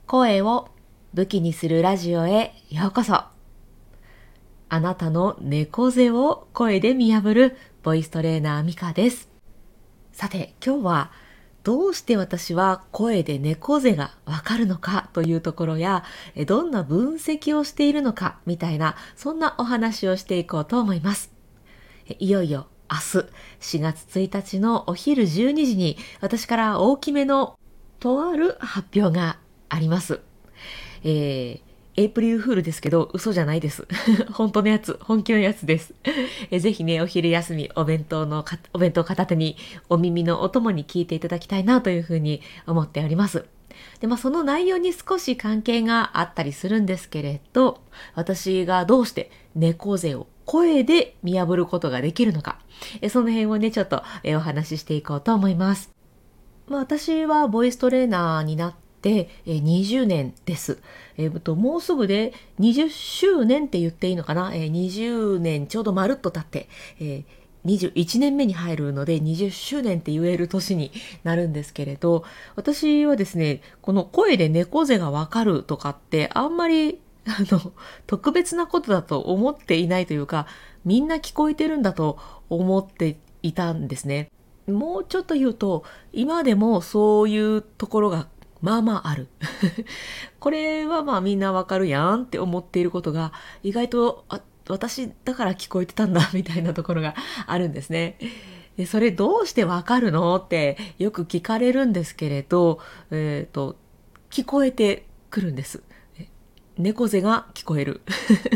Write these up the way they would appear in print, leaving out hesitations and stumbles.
声を武器にするラジオへようこそ。あなたの猫背を声で見破るボイストレーナーミカです。さて、今日はどうして私は声で猫背がわかるのかというところや、どんな分析をしているのかみたいな、そんなお話をしていこうと思います。いよいよ明日4月1日のお昼12時に私から大きめのとある発表があります。エイプリルフールですけど嘘じゃないです。本当のやつ、本気のやつです。ぜひね、お昼休みお弁当片手にお耳のお供に聞いていただきたいなというふうに思っております。で、その内容に少し関係があったりするんですけれど、私がどうして猫背を声で見破ることができるのか、その辺をね、ちょっとお話ししていこうと思います。私はボイストレーナーになって20年です。もうすぐで20周年って言っていいのかな、20年ちょうどまるっと経って、21年目に入るので20周年って言える年になるんですけれど、私はですね、この声で猫背がわかるとかってあんまり特別なことだと思っていないというか、みんな聞こえてるんだと思っていたんですね。もうちょっと言うと、今でもそういうところがまあまあある。これはみんなわかるやんって思っていることが意外と私だから聞こえてたんだみたいなところがあるんですね。でそれどうしてわかるのってよく聞かれるんですけれど、聞こえてくるんです。猫背が聞こえる。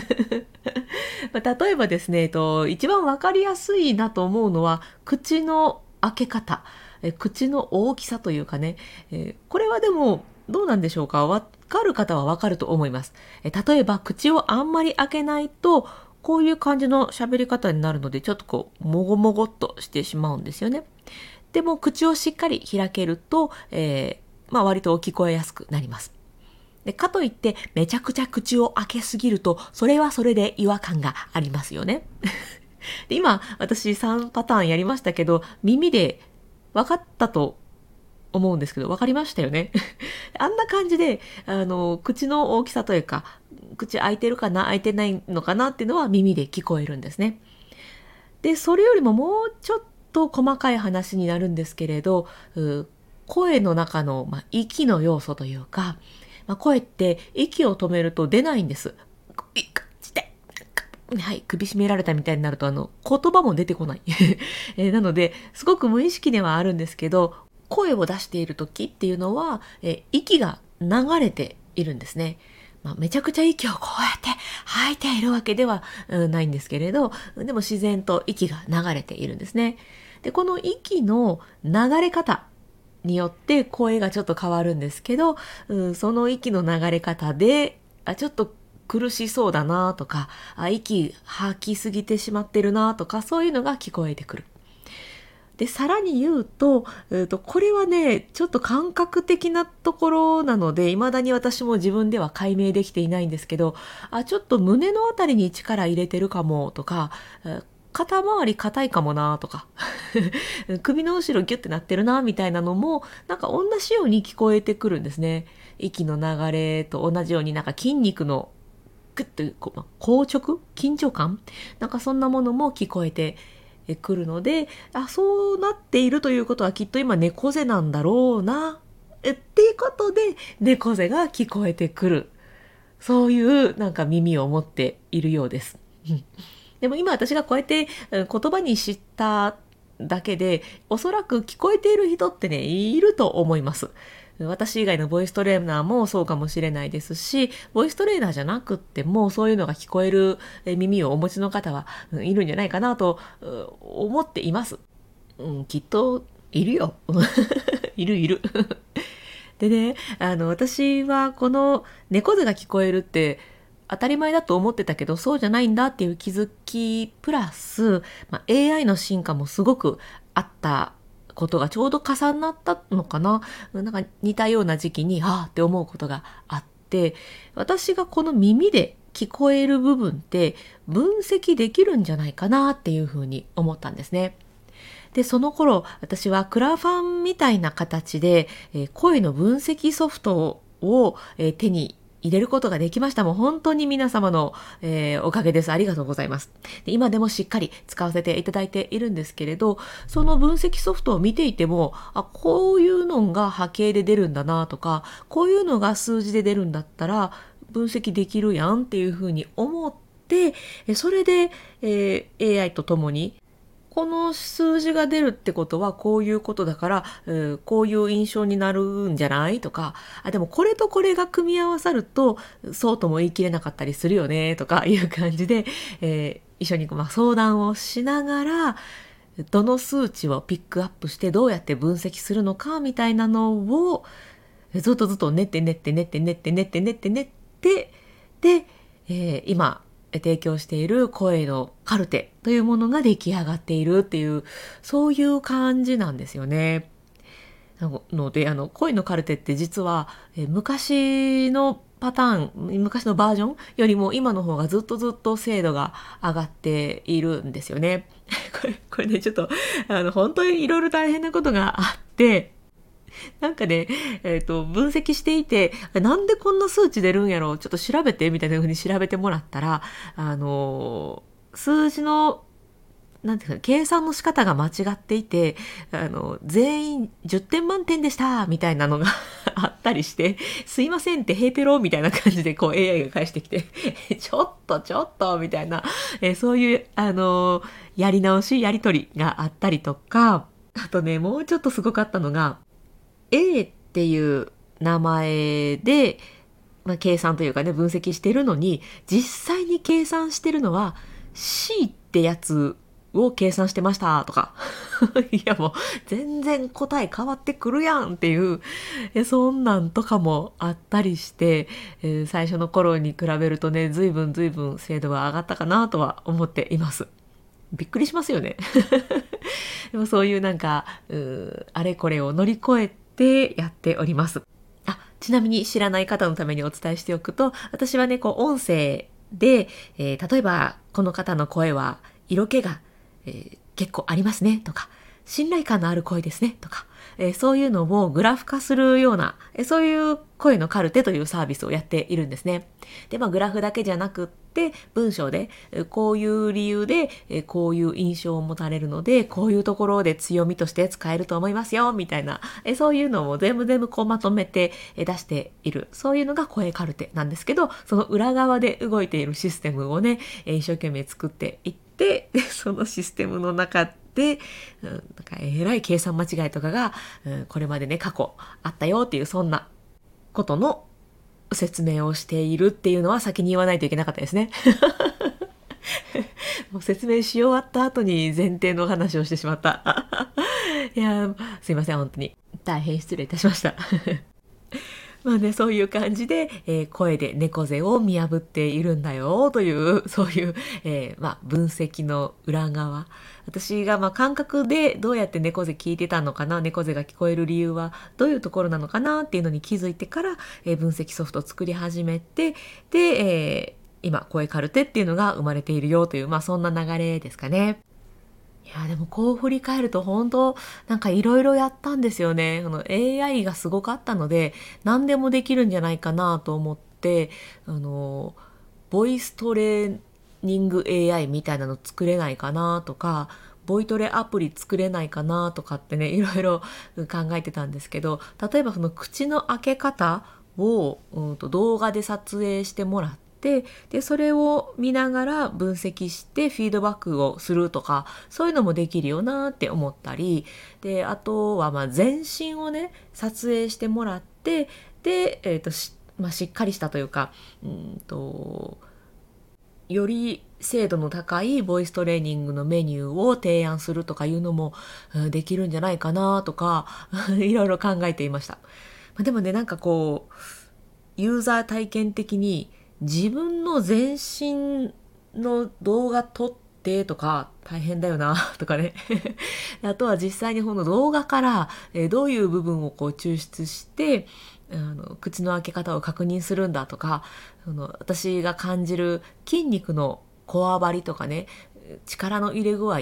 例えばですね、一番わかりやすいなと思うのは口の開け方、口の大きさというかね、これはでもどうなんでしょうか。わかる方はわかると思います。例えば口をあんまり開けないとこういう感じの喋り方になるので、ちょっともごもごっとしてしまうんですよね。でも口をしっかり開けると、割と聞こえやすくなります。でかといってめちゃくちゃ口を開けすぎると、それはそれで違和感がありますよね。で今私3パターンやりましたけど、耳で分かったと思うんですけど、分かりましたよね。あんな感じで口の大きさというか、口開いてるかな開いてないのかなっていうのは耳で聞こえるんですね。でそれよりももうちょっと細かい話になるんですけれど、声の中の、息の要素というか、声って息を止めると出ないんです。はい、首絞められたみたいになると言葉も出てこない、なのですごく無意識ではあるんですけど、声を出している時っていうのは、息が流れているんですね。めちゃくちゃ息をこうやって吐いているわけではないんですけれど、でも自然と息が流れているんですね。でこの息の流れ方によって声がちょっと変わるんですけど、その息の流れ方でちょっと苦しそうだなとか、息吐きすぎてしまってるなとか、そういうのが聞こえてくる。でさらに言うと、これはねちょっと感覚的なところなので、未だに私も自分では解明できていないんですけど、ちょっと胸のあたりに力入れてるかもとか、肩周り硬いかもなとか首の後ろギュッてなってるなみたいなのもなんか同じように聞こえてくるんですね。息の流れと同じように、なんか筋肉のグッと硬直緊張感、なんかそんなものも聞こえてくるので、そうなっているということはきっと今猫背なんだろうなっていうことで、猫背が聞こえてくる、そういうなんか耳を持っているようです。でも今私がこうやって言葉にしただけで、おそらく聞こえている人ってねいると思います。私以外のボイストレーナーもそうかもしれないですし、ボイストレーナーじゃなくってもそういうのが聞こえる耳をお持ちの方はいるんじゃないかなと思っています。きっといるよ。いるいる。でね、私はこの猫背が聞こえるって当たり前だと思ってたけど、そうじゃないんだっていう気づきプラス、AI の進化もすごくあったことがちょうど重なったのかな。なんか似たような時期にって思うことがあって、私がこの耳で聞こえる部分って分析できるんじゃないかなっていうふうに思ったんですね。でその頃私はクラファンみたいな形で、声の分析ソフトを、手に入れることができました。もう本当に皆様の、おかげです。ありがとうございます。で、今でもしっかり使わせていただいているんですけれど、その分析ソフトを見ていても、こういうのが波形で出るんだなとか、こういうのが数字で出るんだったら分析できるやんっていうふうに思って、それで、AI とともにこの数字が出るってことはこういうことだから、こういう印象になるんじゃないとか、でもこれとこれが組み合わさるとそうとも言い切れなかったりするよねとかいう感じで、一緒に相談をしながら、どの数値をピックアップしてどうやって分析するのかみたいなのをずっと練ってで、今提供している声のカルテというものが出来上がっているっていう、そういう感じなんですよね。なので声のカルテって実は昔のパターン、昔のバージョンよりも今の方がずっと精度が上がっているんですよね。これね、ちょっと本当にいろいろ大変なことがあって、なんかね、分析していて、なんでこんな数値出るんやろう、ちょっと調べてみたいな風に調べてもらったら、数字のなんていうか、計算の仕方が間違っていて、全員10点満点でしたみたいなのがあったりして、すいませんってヘイペロみたいな感じでAI が返してきてちょっとみたいな、そういうやり直しやり取りがあったりとか、あとね、もうちょっとすごかったのが、A っていう名前で、計算というかね、分析してるのに、実際に計算してるのは C ってやつを計算してましたとかいやもう全然答え変わってくるやんっていう、そんなんとかもあったりして、最初の頃に比べるとね、随分精度が上がったかなとは思っています。びっくりしますよねでもそういうなんかあれこれを乗り越えてやっております。ちなみに知らない方のためにお伝えしておくと、私はね、音声で、例えばこの方の声は色気が、結構ありますねとか、信頼感のある声ですねとか、そういうのをグラフ化するような、そういう声のカルテというサービスをやっているんですね。で、グラフだけじゃなくって文章でこういう理由でこういう印象を持たれるので、こういうところで強みとして使えると思いますよみたいな、そういうのを全部まとめて出している、そういうのが声カルテなんですけど、その裏側で動いているシステムをね、一生懸命作っていって、そのシステムの中で、なんかえらい計算間違いとかが、これまでね過去あったよっていう、そんなことの説明をしているっていうのは先に言わないといけなかったですねもう説明し終わった後に前提の話をしてしまったいやすいません、本当に大変失礼いたしましたそういう感じで、声で猫背を見破っているんだよという、そういう、分析の裏側。私が感覚でどうやって猫背聞いてたのかな、猫背が聞こえる理由はどういうところなのかなっていうのに気づいてから、分析ソフトを作り始めて、で、今声カルテっていうのが生まれているよという、そんな流れですかね。いやでもこう振り返ると本当なんかいろいろやったんですよね。AI がすごかったので何でもできるんじゃないかなと思って、ボイストレーニング AI みたいなの作れないかなとか、ボイトレアプリ作れないかなとかってね、いろいろ考えてたんですけど、例えばその口の開け方を、動画で撮影してもらって、でそれを見ながら分析してフィードバックをするとか、そういうのもできるよなって思ったり、であとは全身をね撮影してもらって、で、しっかりしたというか、より精度の高いボイストレーニングのメニューを提案するとかいうのもできるんじゃないかなとかいろいろ考えていました。でもね、なんかユーザー体験的に自分の全身の動画撮ってとか大変だよなとかねあとは実際にこの動画からどういう部分を抽出して口の開け方を確認するんだとか、私が感じる筋肉のこわばりとかね、 力の入れ具合って、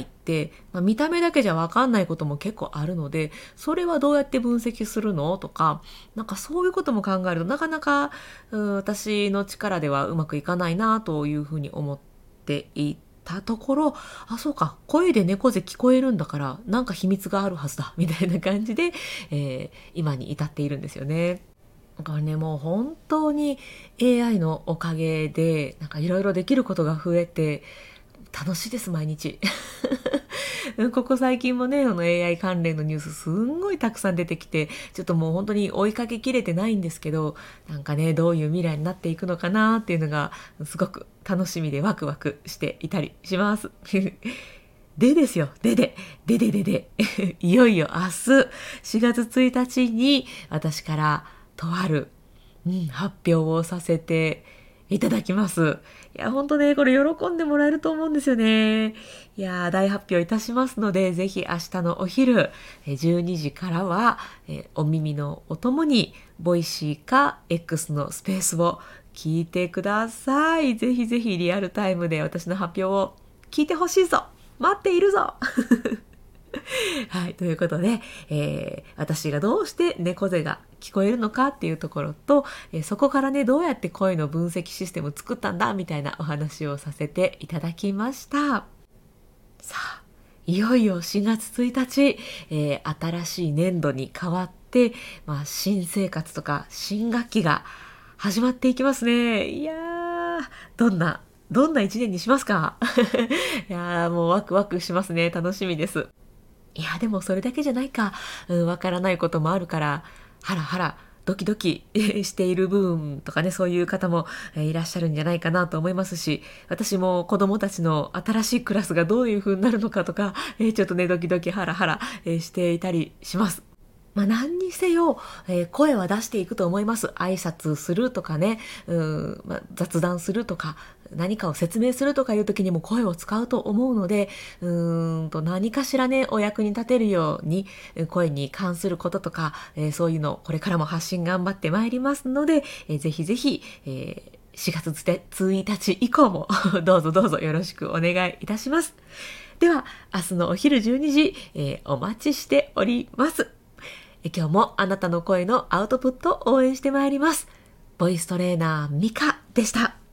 見た目だけじゃ分かんないことも結構あるので、それはどうやって分析するのとか、なんかそういうことも考えるとなかなか私の力ではうまくいかないなというふうに思っていたところ、あ、そうか、声で猫背聞こえるんだからなんか秘密があるはずだみたいな感じで、今に至っているんですよね。だからね、もう本当に AI のおかげでなんかいろいろできることが増えて楽しいです、毎日。ここ最近もね、AI 関連のニュースすんごいたくさん出てきて、ちょっともう本当に追いかけきれてないんですけど、なんかね、どういう未来になっていくのかなっていうのが、すごく楽しみでワクワクしていたりします。でですよ、で、いよいよ明日、4月1日に私からとある、発表をさせていただきます。いや、ほんとね、これ喜んでもらえると思うんですよね。いや、大発表いたしますので、ぜひ明日のお昼、12時からは、お耳のお供に、ボイシーか X のスペースを聞いてください。ぜひぜひリアルタイムで私の発表を聞いてほしいぞ。待っているぞ。はい、ということで、私がどうして猫背が聞こえるのかっていうところと、そこからね、どうやって声の分析システムを作ったんだみたいなお話をさせていただきました。さあ、いよいよ4月1日、新しい年度に変わって、新生活とか新学期が始まっていきますね。いやー、どんな一年にしますか？いやー、もうワクワクしますね。楽しみです。いや、でもそれだけじゃないか。わからないこともあるから、ハラハラ、ドキドキしている部分とかね、そういう方もいらっしゃるんじゃないかなと思いますし、私も子供たちの新しいクラスがどういう風になるのかとか、ちょっとね、ドキドキハラハラしていたりします。何にせよ、声は出していくと思います。挨拶するとかね、雑談するとか、何かを説明するとかいう時にも声を使うと思うので、何かしらね、お役に立てるように、声に関することとか、そういうの、これからも発信頑張ってまいりますので、ぜひぜひ、4月1日以降もどうぞよろしくお願いいたします。では、明日のお昼12時、お待ちしております。今日もあなたの声のアウトプットを応援してまいります。ボイストレーナーミカでした。